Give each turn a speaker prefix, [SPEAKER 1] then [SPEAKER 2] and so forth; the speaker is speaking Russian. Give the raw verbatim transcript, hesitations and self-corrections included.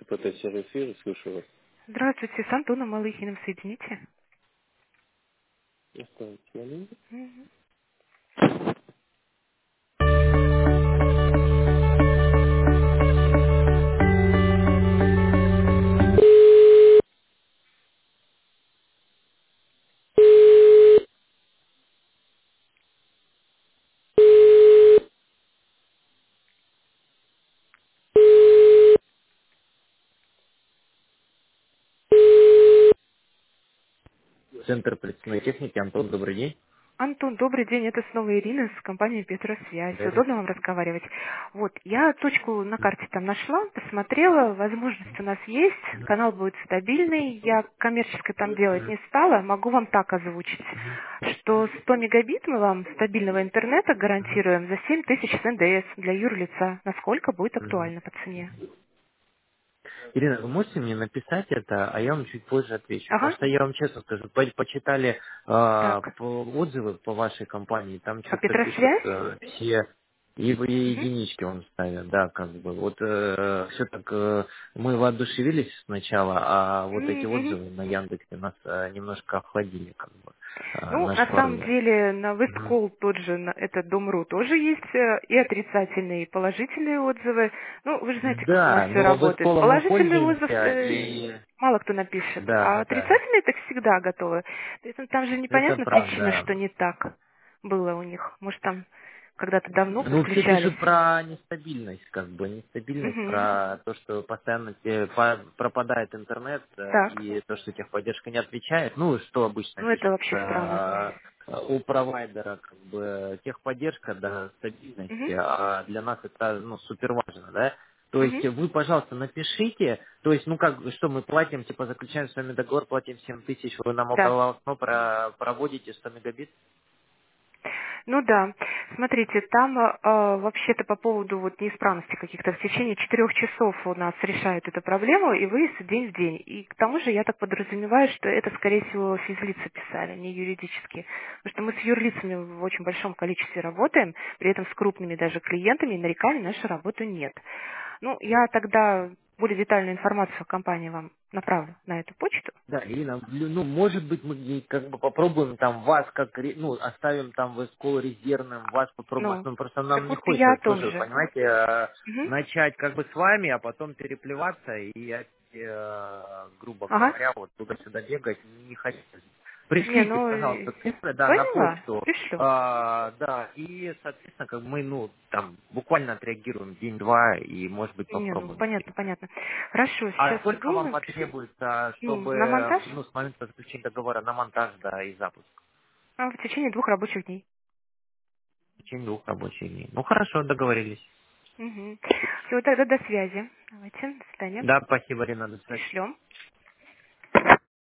[SPEAKER 1] КПТ-сервис Ира, слушаю вас.
[SPEAKER 2] Здравствуйте, с Антоном Малыхиным соедините.
[SPEAKER 1] Оставить момент.
[SPEAKER 2] Мгм.
[SPEAKER 1] Центр предпринимательской техники. Антон, добрый день.
[SPEAKER 2] Антон, добрый день, это снова Ирина с компании Петросвязь.
[SPEAKER 1] Дарья.
[SPEAKER 2] Удобно вам разговаривать? Вот, я точку на карте там нашла, посмотрела, возможность у нас есть, канал будет стабильный, я коммерческой там делать не стала, могу вам так озвучить, что сто мегабит мы вам стабильного интернета гарантируем за семь тысяч с эн дэ эс для юрлица. Насколько будет
[SPEAKER 1] Мгм.
[SPEAKER 2] актуально по цене?
[SPEAKER 1] Ирина, вы можете мне написать это, а я вам чуть позже отвечу. Потому
[SPEAKER 2] Ага,
[SPEAKER 1] что я вам честно скажу, по- почитали э,
[SPEAKER 2] так.
[SPEAKER 1] по- отзывы по вашей компании, там
[SPEAKER 2] А
[SPEAKER 1] что-то пишут
[SPEAKER 2] Петросвязь?
[SPEAKER 1] э, все и в- и
[SPEAKER 2] Мгм.
[SPEAKER 1] единички он ставят, да, как бы. Вот все так э, мы воодушевились сначала, а вот эти
[SPEAKER 2] Мгм.
[SPEAKER 1] отзывы на Яндексе нас э, немножко охладили, как бы, э,
[SPEAKER 2] Ну,
[SPEAKER 1] наш
[SPEAKER 2] на самом
[SPEAKER 1] порыв.
[SPEAKER 2] деле, на
[SPEAKER 1] Мгм.
[SPEAKER 2] Весткол тот же, на этот Дом.ру тоже есть э, и отрицательные, и положительные отзывы. Ну, вы же знаете, как у нас
[SPEAKER 1] Да,
[SPEAKER 2] все
[SPEAKER 1] но в
[SPEAKER 2] работает.
[SPEAKER 1] школу мы
[SPEAKER 2] Положительный отзыв
[SPEAKER 1] пользуемся,
[SPEAKER 2] э,
[SPEAKER 1] и
[SPEAKER 2] мало кто напишет,
[SPEAKER 1] да,
[SPEAKER 2] а
[SPEAKER 1] да, да,
[SPEAKER 2] отрицательные так всегда готовы. То есть, ну, там же
[SPEAKER 1] это
[SPEAKER 2] непонятна причина,
[SPEAKER 1] правда.
[SPEAKER 2] что не так было у них. Может, там когда-то давно
[SPEAKER 1] Ну, все
[SPEAKER 2] подключались.
[SPEAKER 1] пишут про нестабильность, как бы, нестабильность,
[SPEAKER 2] Мгм.
[SPEAKER 1] про то, что постоянно те- по- пропадает интернет, э,
[SPEAKER 2] Так.
[SPEAKER 1] и то, что техподдержка не отвечает, ну, что обычно
[SPEAKER 2] Ну, это
[SPEAKER 1] пишут
[SPEAKER 2] вообще странно.
[SPEAKER 1] э, у провайдера, как бы, техподдержка, да,
[SPEAKER 2] Мгм.
[SPEAKER 1] стабильности, а для нас это, ну, супер важно, да. То есть
[SPEAKER 2] Мгм.
[SPEAKER 1] вы, пожалуйста, напишите, то есть, ну как, что мы платим, типа заключаем с вами договор, платим семь тысяч, вы нам
[SPEAKER 2] Да.
[SPEAKER 1] около окно про- проводите сто мегабит.
[SPEAKER 2] Ну да, смотрите, там э, э, вообще-то по поводу вот неисправности каких-то в течение четырех часов у нас решают эту проблему и выезд день в день. И к тому же я так подразумеваю, что это, скорее всего, физлица писали, не юридические. Потому что мы с юрлицами в очень большом количестве работаем, при этом с крупными даже клиентами, и нареканий на нашу работу нет. Ну, я тогда более детальную информацию о компании вам направлю на эту почту.
[SPEAKER 1] Да, Ирина, блю- ну, может быть, мы и как бы попробуем там вас как, ре- ну, оставим там в школу резервным, вас попробуем
[SPEAKER 2] Ну,
[SPEAKER 1] оставим, просто
[SPEAKER 2] так
[SPEAKER 1] нам не
[SPEAKER 2] вот и я о
[SPEAKER 1] хочется
[SPEAKER 2] том
[SPEAKER 1] тоже,
[SPEAKER 2] же.
[SPEAKER 1] понимаете, э,
[SPEAKER 2] Мгм.
[SPEAKER 1] начать как бы с вами, а потом переплеваться и, э, грубо
[SPEAKER 2] Ага.
[SPEAKER 1] говоря, вот туда-сюда бегать не хотите.
[SPEAKER 2] Не,
[SPEAKER 1] Пришлите,
[SPEAKER 2] ну, э,
[SPEAKER 1] пожалуйста, цифры, да, на
[SPEAKER 2] поняла,
[SPEAKER 1] почту,
[SPEAKER 2] пришлю.
[SPEAKER 1] а, да, и, соответственно, как бы мы, ну, там, буквально отреагируем день-два и, может быть,
[SPEAKER 2] Не, ну,
[SPEAKER 1] попробуем.
[SPEAKER 2] понятно, понятно. Хорошо,
[SPEAKER 1] А
[SPEAKER 2] сейчас
[SPEAKER 1] сколько
[SPEAKER 2] иду,
[SPEAKER 1] вам
[SPEAKER 2] напишу.
[SPEAKER 1] потребуется,
[SPEAKER 2] Ну,
[SPEAKER 1] чтобы,
[SPEAKER 2] на монтаж
[SPEAKER 1] ну, с момента заключения договора на монтаж, да, и запуск?
[SPEAKER 2] а, в течение двух рабочих дней.
[SPEAKER 1] В течение двух рабочих дней. Ну, хорошо, договорились.
[SPEAKER 2] Угу. Все, тогда до связи. Давайте, до свидания.
[SPEAKER 1] Да, спасибо, Рина, до свидания.
[SPEAKER 2] Пришлем.